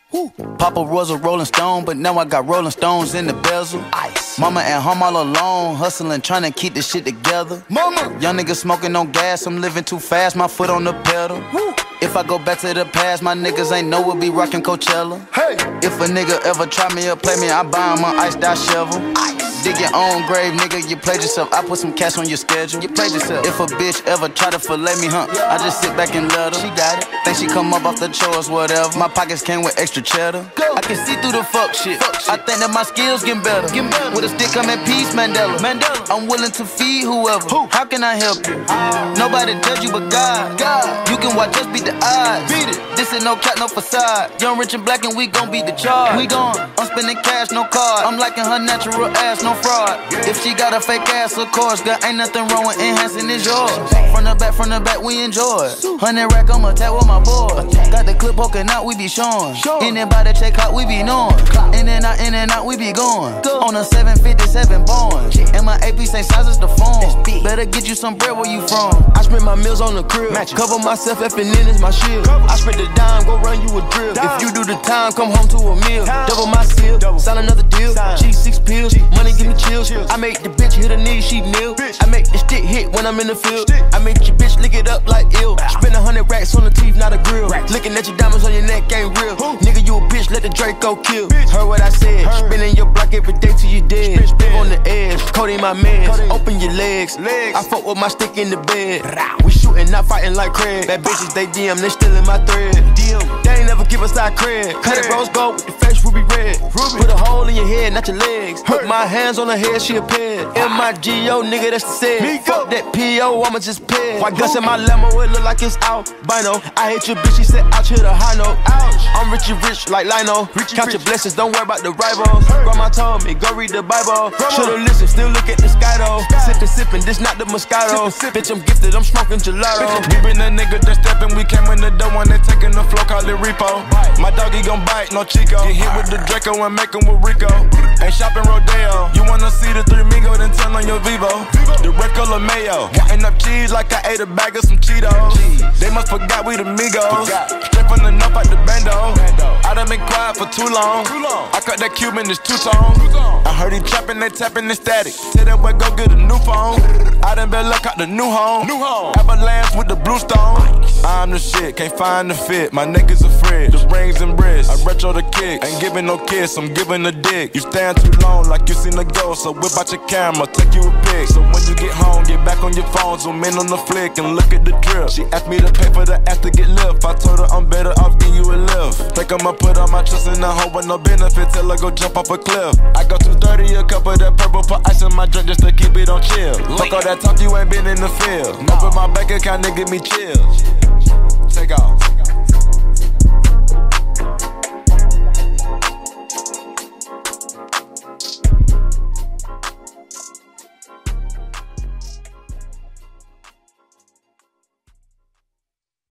Woo. Papa was a Rolling Stone, but now I got Rolling Stones in the bezel. Ice. Mama at home all alone, hustling, trying to keep this shit together. Mama. Young nigga smoking on gas, I'm living too fast, my foot on the pedal. Woo. If I go back to the past, my niggas ain't know we'll be rockin' Coachella. Hey. If a nigga ever try me or play me, I buy him an iced out shovel. Ice. Dig your own grave, nigga, you played yourself. I put some cash on your schedule. You played yourself. If a bitch ever try to fillet me, I just sit back and let her. She got it. Think she come up off the chores, whatever. My pockets came with extra cheddar. Go. I can see through the fuck shit. I think that my skills getting better. With a stick, I'm at peace, Mandela. I'm willing to feed whoever. How can I help you? Nobody judge you but God. You can watch us beat the odds. Beat it. This ain't no cap, no facade. Young, rich, and black, and we gon' beat the charge. We gon'. I'm spending cash, no card. I'm liking her natural ass, no fraud. If she got a fake ass, of course, girl, ain't nothing wrong with enhancing it's yours. From the back, we enjoy it. 100 rack, I'm attack with my boys. Got the clip poking out, we be showing. Anybody check out, we be knowing. In and out, we be going. On a 757 Boeing. And my AP same size as the phone. Better get you some bread where you from. I spend my meals on the crib. Cover myself, effing in is my shield. I spend the dime, go run you a drill. If you do the time, come home to a meal. Double my seal, sign another deal. G6 pills, money give me chills. I make the bitch hit her knees, she kneel. I make the stick hit when I'm in the field. I make your bitch lick it up like ill. Spend 100 racks on the teeth, not a grill. Looking at your diamonds on your neck ain't real. Nigga, you a bitch, let the Draco kill. Heard what I said, spinning your block every day till you dead. Live on the edge, Cody my meds. Open your legs, I fuck with my stick in the bed. We shooting, not fighting like Craig. Bad bitches, they DM, they stealing my thread. They ain't never give us our cred. Cut it rose gold with the face ruby red. Put a hole in your head, not your legs. Put my hands on her head, she a ped. M-I-G-O, nigga, that's the said. Fuck that P.O., I'ma just ped. White guns in my Lambo, it look like it's albino. I hate your bitch, she said out, hit a high note. I'm rich like Lino. Count your blessings, don't worry about the rivals. Grandma told me, go read the Bible. Should've listened, still look at the sky though. Sippin', this not the Moscato. Bitch, I'm gifted, I'm smoking gelato. We been the nigga that steppin', we came in the door when they taking the flow, call it repo. My doggy gon' bite, no Chico. Get hit with the Draco and make him with Rico. Ain't shopping Rodeo. You wanna see the three Migo, then turn on your Vivo. The red color mayo. Counting up cheese like I ate a bag of some Cheetos. They must forgot we the Migos. Straight from the north out the bando. I done been quiet for too long. I cut that Cuban, it's two-tone. I heard he trapping, they tapping the static. Tell that boy go get a new phone. I done been luck out the new home. Avalanche with the blue stone. I'm the shit, can't find the fit. My neck is a fridge, the rings and wrists. I retro the kicks, ain't giving no kiss, I'm giving a dick. You stand too long like you seen a ghost, so whip out your camera, take you a pic. So when you get home, get back on your phone, zoom in on the flick and look at the drip. She asked me to pay for the ass to get lift. I told her I'm better off giving you a lift. Think I'ma put all my trust in a hoe with no benefit till I go jump off a cliff. I go 230, a cup of that purple, put ice in my drink just to keep it on chill. Fuck all that talk, you ain't been in the field. Open my bank account, nigga, give me chills. Take off.